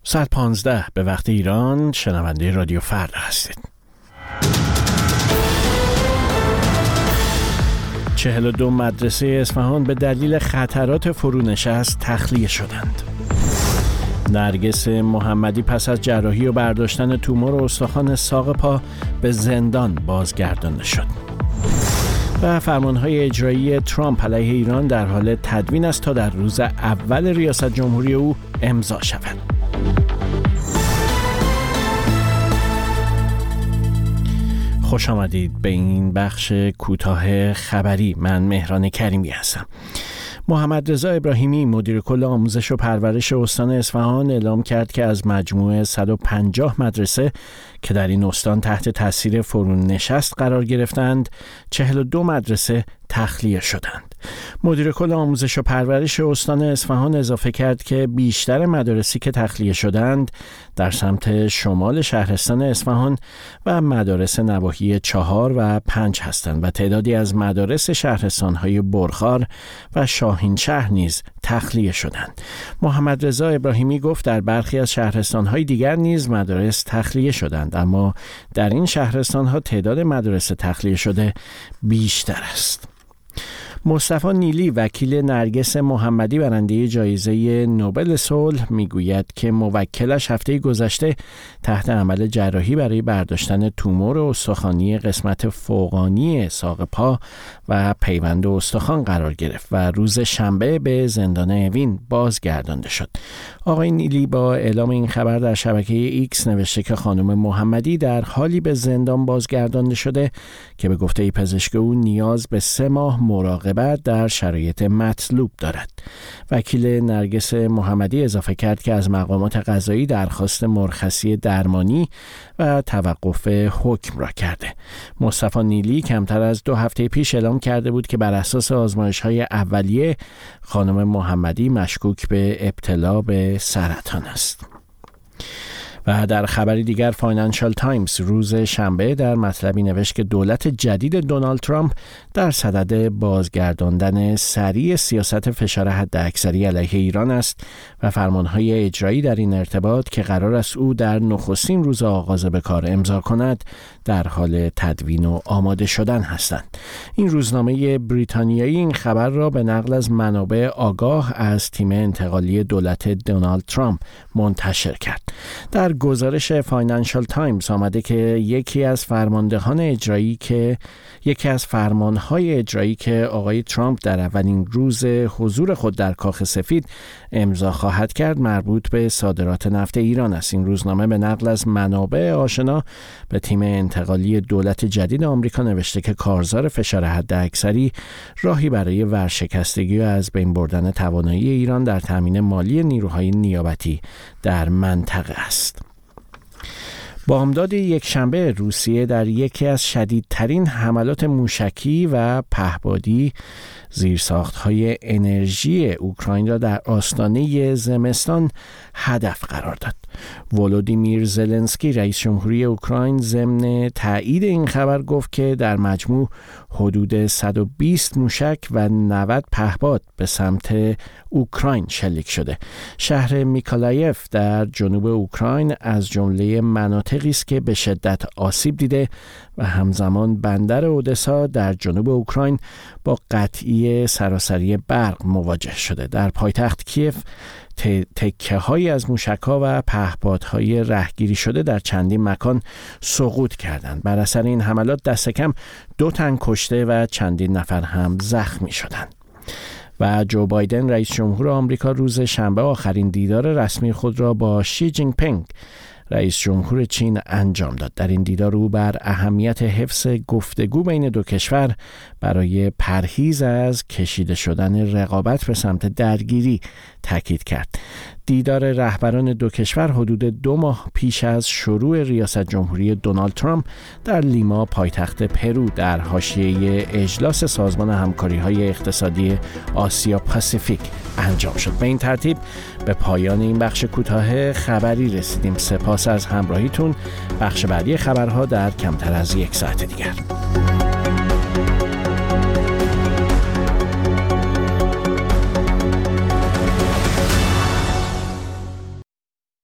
ساعت 15 به وقت ایران شنونده رادیو فردا هستید. 42 مدرسه اصفهان به دلیل خطرات فرونشست تخلیه شدند. نرگس محمدی پس از جراحی و برداشتن تومور استخوان ساق پا به زندان بازگردانده شد. و فرمانهای اجرایی ترامپ علیه ایران در حال تدوین است تا در روز اول ریاست جمهوری او امضا شود. خوش آمدید به این بخش کوتاه خبری. من مهران کریمی هستم. محمد رضا ابراهیمی مدیر کل آموزش و پرورش استان اصفهان اعلام کرد که از مجموع 150 مدرسه که در این استان تحت تاثیر فرونشست قرار گرفتند، 42 مدرسه تخلیه شدند. مدیر کل آموزش و پرورش استان اصفهان اضافه کرد که بیشتر مدارسی که تخلیه شدند در سمت شمال شهرستان اصفهان و مدارس نواحی 4 و 5 هستند و تعدادی از مدارس شهرستان‌های برخار و شاهینشهر نیز تخلیه شدند. محمد رضا ابراهیمی گفت در برخی از شهرستان‌های دیگر نیز مدارس تخلیه شدند، اما در این شهرستان‌ها تعداد مدارس تخلیه شده بیشتر است. مصطفی نیلی وکیل نرگس محمدی برنده جایزه نوبل صلح میگوید که موکلش هفته گذشته تحت عمل جراحی برای برداشتن تومور استخوانی قسمت فوقانی ساق پا و پیوند استخوان قرار گرفت و روز شنبه به زندان اوین بازگردانده شد. آقای نیلی با اعلام این خبر در شبکه ایکس نوشته که خانم محمدی در حالی به زندان بازگردانده شده که به گفته پزشک او نیاز به 3 ماه مراقبت در شرایط مطلوب دارد. وکیل نرگس محمدی اضافه کرد که از مقامات قضایی درخواست مرخصی درمانی و توقف حکم را کرده. مصطفی نیلی کمتر از 2 هفته پیش اعلام کرده بود که بر اساس آزمایش‌های اولیه خانم محمدی مشکوک به ابتلا به سرطان است. و در خبری دیگر فاینانشال تایمز روز شنبه در مطلبی نوشت که دولت جدید دونالد ترامپ در صدد بازگرداندن سریع سیاست فشار حداکثری علیه ایران است و فرمانهای اجرایی در این ارتباط که قرار است او در نخستین روز آغاز به کار امضا کند در حال تدوین و آماده شدن هستند. این روزنامه بریتانیایی این خبر را به نقل از منابع آگاه از تیم انتقالی دولت دونالد ترامپ منتشر کرد. در گزارش فاینانشال تایمز آمده که یکی از فرمانهای اجرایی که آقای ترامپ در اولین روز حضور خود در کاخ سفید امضا خواهد کرد مربوط به صادرات نفت ایران است. این روزنامه به نقل از منابع آشنا به تیم انتقالی دولت جدید آمریکا نوشته که کارزار فشار حداکثری راهی برای ورشکستگی و از بین بردن توانایی ایران در تامین مالی نیروهای نیابتی در منطقه است. بامداد یک شنبه روسیه در یکی از شدیدترین حملات موشکی و پهپادی زیرساخت‌های انرژی اوکراین را در آستانه زمستان هدف قرار داد. ولودیمیر زلنسکی رئیس جمهوری اوکراین ضمن تایید این خبر گفت که در مجموع حدود 120 موشک و 90 پهپاد به سمت اوکراین شلیک شده. شهر میکولایف در جنوب اوکراین از جمله مناطقی است که به شدت آسیب دیده و همزمان بندر اودسا در جنوب اوکراین با قطعی سراسری برق مواجه شده. در پایتخت کیف تکه‌هایی از موشک‌ها و پهپادهای رهگیری شده در چندین مکان سقوط کردند. بر اثر این حملات دست کم 2 تن کشته و چندین نفر هم زخمی شدند. و جو بایدن رئیس جمهور آمریکا روز شنبه آخرین دیدار رسمی خود را با شی جین پینگ رئیس جمهور چین انجام داد. در این دیدار او بر اهمیت حفظ گفتگو بین دو کشور برای پرهیز از کشیده شدن رقابت به سمت درگیری تاکید کرد. دیدار رهبران دو کشور حدود 2 ماه پیش از شروع ریاست جمهوری دونالد ترامپ در لیما پایتخت پرو در حاشیه اجلاس سازمان همکاری‌های اقتصادی آسیا پاسیفیک انجام شد. به این ترتیب به پایان این بخش کوتاه خبری رسیدیم. سپاس از همراهیتون. بخش بعدی خبرها در کمتر از 1 ساعت دیگر.